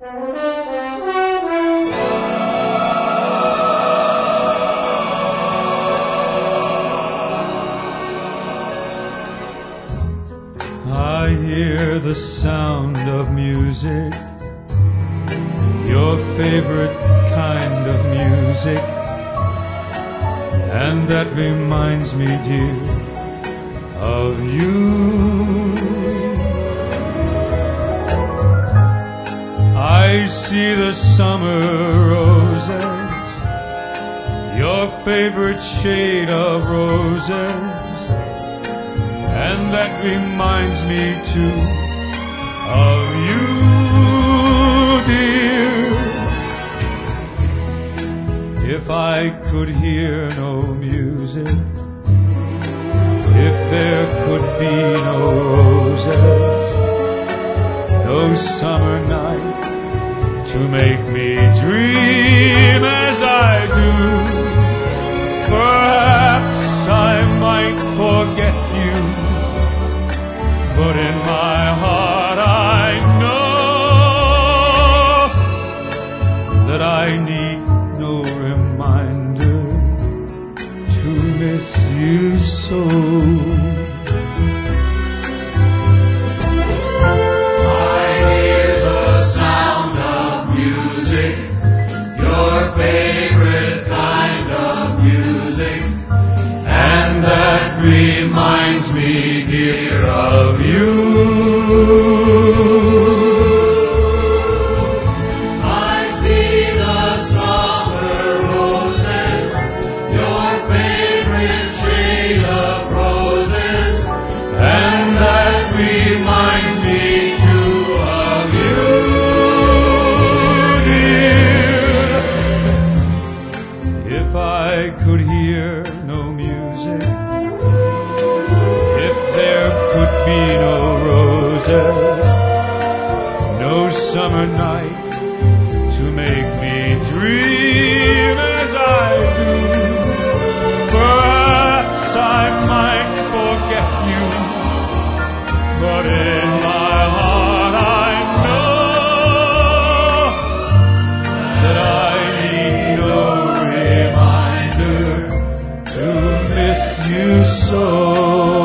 I hear the sound of music, your favorite kind of music, and that reminds me, dear, of you. I see the summer roses, your favorite shade of roses, and that reminds me too of you, dear. If I could hear no music, if there could be no roses, no summer night to make me dream as I do, perhaps I might forget you, but in my heart I know that I need no reminder to miss you so. I hear the sound of music, your favorite kind of music, and that reminds me, dear, of you. I see the summer roses, your favorite shade of roses, and that reminds me too of you, dear. If I could hear no music, if there could be no roses, no summer night to make me dream as I do, perhaps I might forget you, but in my heart I know that I need no reminder to miss you so.